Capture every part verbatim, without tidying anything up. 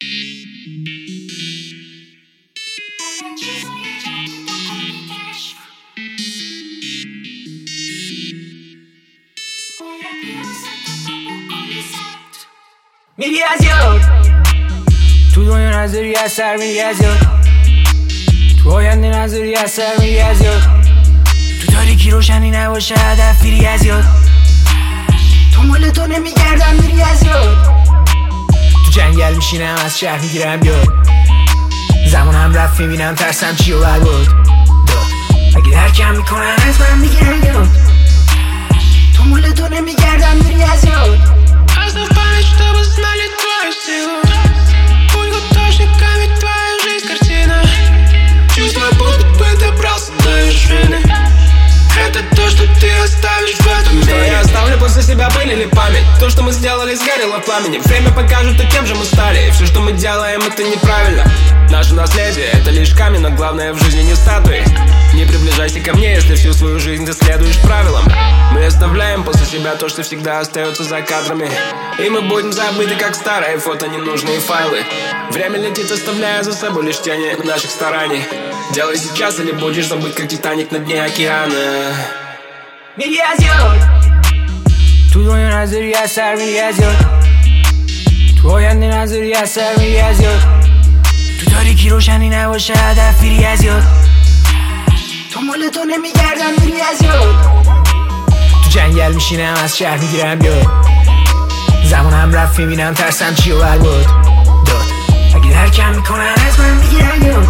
میری از یاد تو دنیا نظری از سر میری از یاد تو آینده نظری از سر میری از یاد تو تاریکی روشنی نباشه هدف میری از یاد تو مال تو نمیگردم میری از یاد تو جنگل میشینم از شهر میگیرم یاد زمان هم رفت میبینم ترسم چی و برباد اگه درکم میکنن از من میگیرم یاد تو مال تو نمیگردم میری از یاد Просто в память, чтобы знали твою силу. Путь художниками твоя жизнь картина. Чувство, будто бы добрался до вершины. Это то, что ты оставишь в этом мире. Что я оставлю после себя, пыль или память? То, что мы сделали, сгорело в пламени. Время покажет, и кем же мы стали. И все, что мы делаем, это неправильно. Наше наследие, это лишь камень, но главное в жизни не статуи. Не приближайся ко мне, если всю свою жизнь ты следуешь правилам. Мы оставляем после себя то, что всегда остается за кадрами. И мы будем забыты, как старые фото, ненужные файлы. Время летит, оставляя за собой лишь тени наших стараний. Делай сейчас, или будешь забыть, как Титаник на дне океана. میری از یاد تو دنیا نظری از سر میری از یاد تو آینده نظری از سر میری از یاد تو تاریکی روشنی نباشه هدف میری از یاد تو مال تو نمیگردم میری از یاد تو جنگل میشینم از شهر میگیرم یاد زمان هم رفت میبینم ترسم چی و برباد داد اگه درکم میکنن از من میگیرم یاد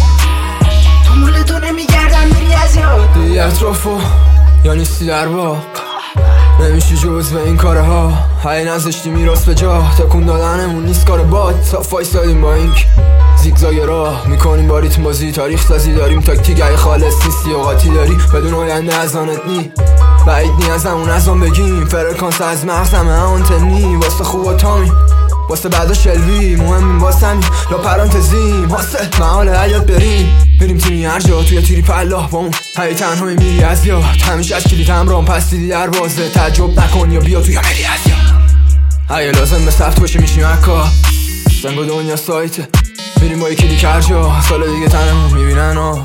تو مال تو نمیگردم میری از یاد دیگه اطرافو یا نیستی در باق نمیشی جز به این کاره ها هی نزشتی میراث به جا تکون دادنمون نیست کار باد صاف وایسادیم با اینک زیگزاگ راه میکنیم با ریتم بازی تاریخ سازی داریم تاکتیک اگه خالص نیستی اوقاتی داری بدون آینده از آنت نی بعید نی از همون از آن بگیم فرکانس از مغزمه آنتنی واسه خوب و تامی واسه بعدا شلوی مهمیم واسمی لا پرانتزیم حاصل محال حیات بریم بریم تیمی هر جا توی تیری پلاح بامون هی تنهایی میری از یاد همیشه از کلید همرام پس دیدی در بازه تعجب نکن یا بیا توی میری از یاد اگه لازم به سفت باشه میشیم حکا سنگ و دنیا سایته میریم با یکی دیگه هر جا سال دیگه تنمون میبینن آز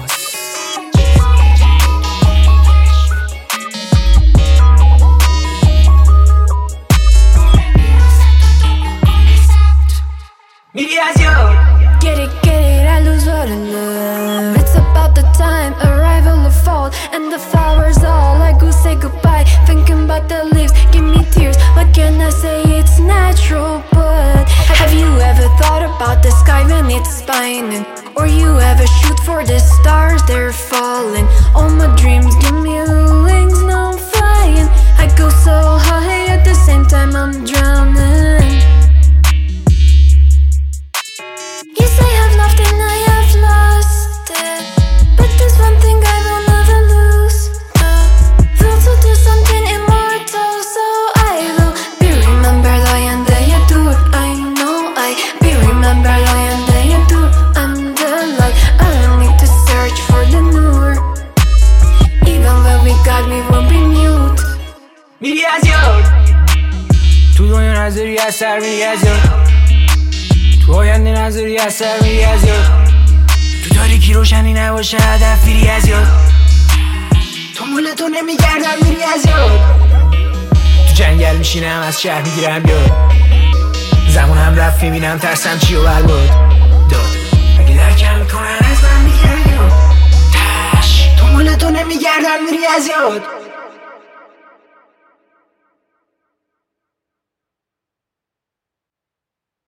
میری از یاد Get it, get it, I lose what I love. It's about the time, arrival or fall. And the flowers all like who say goodbye. Thinking about the leaves, give me tears. What can I say? It's natural, but have you ever thought about the sky when it's spinning? Or you ever shoot for the stars, they're falling. All my dreams give me wings, now I'm flying. I go so high, at the same time I'm drowning. Yes, I have loved and I have lost it, but there's one thing I will never lose. The will to do something immortal, so I will be remembered. I and they adore. I know I be remembered. I and they adore. I'm the light. I don't need to search for the newer. Even when we got me, won't be mute. میری از یاد تو دنیا نظری از سر میری از یاد تو آینده نظری از سر میری از یاد تو تاریکی روشنی نباشه هدف میری از یاد تو مال تو نمیگردم میری از یاد تو جنگل میشینم از شهر میگیرم یاد زمان هم رفت میبینم ترسم چی و برباد داد اگه درکم میکنن از من میگیرم یاد تش تو مال تو نمیگردم میری از یاد